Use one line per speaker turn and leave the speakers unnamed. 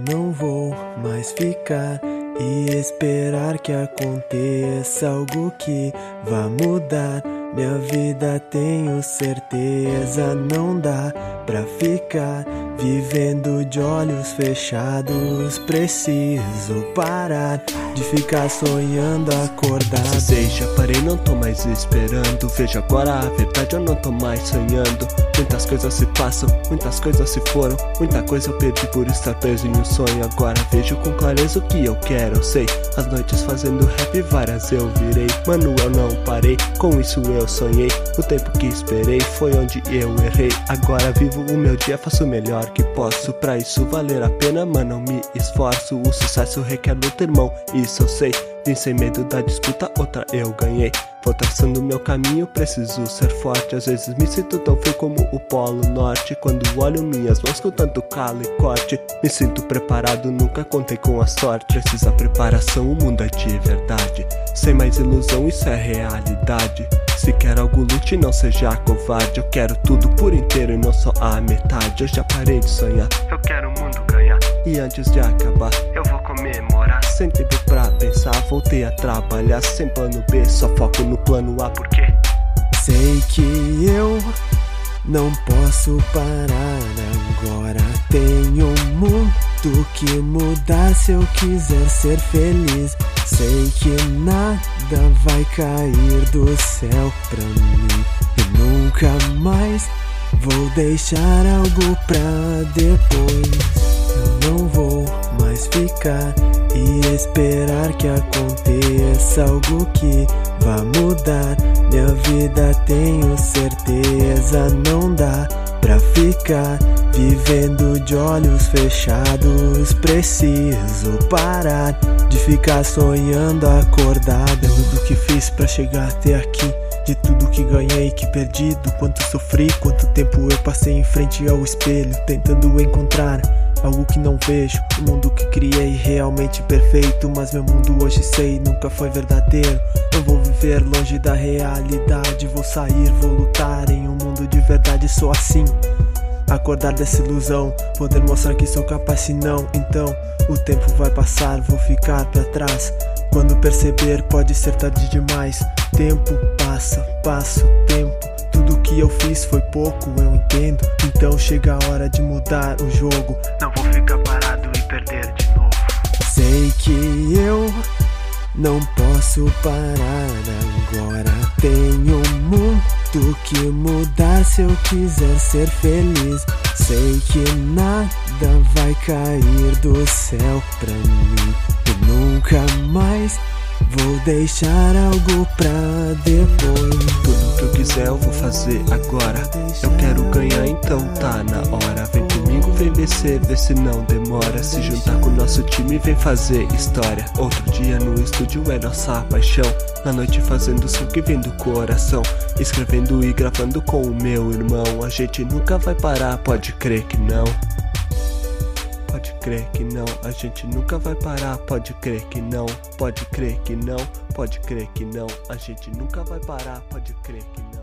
não vou mais ficar e esperar que aconteça algo que vá mudar minha vida, tenho certeza. Não dá pra ficar vivendo de olhos fechados. Preciso parar de ficar sonhando acordado.
Sei, já parei, não tô mais esperando. Vejo agora a verdade, eu não tô mais sonhando. Muitas coisas se passam, muitas coisas se foram. Muita coisa eu perdi por estar preso em um sonho. Agora vejo com clareza o que eu quero, eu sei. As noites fazendo rap, várias eu virei. Mano, eu não parei, com isso eu sonhei. O tempo que esperei foi onde eu errei. Agora vivo o meu dia, faço o melhor que posso. Pra isso valer a pena, mano, me esforço. O sucesso requer luta, irmão, isso eu sei. Vim sem medo da disputa, outra eu ganhei. Vou traçando meu caminho, preciso ser forte. Às vezes me sinto tão frio como o Polo Norte. Quando olho minhas mãos com tanto calo e corte, me sinto preparado, nunca contei com a sorte. Precisa preparação, o mundo é de verdade. Sem mais ilusão, isso é realidade. Se quer algo, lute, não seja covarde. Eu quero tudo por inteiro e não só a metade. Eu já parei de sonhar, eu quero o mundo ganhar. E antes de acabar, eu vou comemorar. Sem tempo pra pensar, voltei a trabalhar. Sem plano B, só foco no plano A. Por quê?
Sei que eu não posso parar agora. Tenho muito que mudar se eu quiser ser feliz. Sei que nada vai cair do céu pra mim. E nunca mais vou deixar algo pra depois. Eu não vou mais ficar e esperar que aconteça algo que vá mudar minha vida, tenho certeza. Não dá pra ficar vivendo de olhos fechados. Preciso parar de ficar sonhando acordado. De tudo que fiz pra chegar até aqui, de tudo que ganhei, que perdi, do quanto sofri, quanto tempo eu passei em frente ao espelho, tentando encontrar algo que não vejo. O mundo que criei realmente perfeito, mas meu mundo hoje sei nunca foi verdadeiro. Eu vou viver longe da realidade, vou sair, vou lutar em um mundo de verdade. Sou assim, acordar dessa ilusão, poder mostrar que sou capaz. Se não, então o tempo vai passar, vou ficar pra trás. Quando perceber pode ser tarde demais. Tempo passa, passa o tempo. Tudo que eu fiz foi pouco, eu entendo. Então chega a hora de mudar o jogo.
Não vou ficar parado e perder de novo.
Sei que eu não posso parar agora. Tenho muito que mudar se eu quiser ser feliz. Sei que nada vai cair do céu pra mim. E nunca mais vou deixar algo pra depois.
Tudo que eu quiser eu vou fazer agora. Eu quero ganhar, então tá na hora. Vem comigo, vem vencer, vê se não demora. Se juntar com o nosso time, vem fazer história. Outro dia no estúdio é nossa paixão. Na noite fazendo som que vem do coração, escrevendo e gravando com o meu irmão. A gente nunca vai parar, pode crer que não. Pode crer que não, a gente nunca vai parar. Pode crer que não, pode crer que não, pode crer que não, a gente nunca vai parar. Pode crer que não.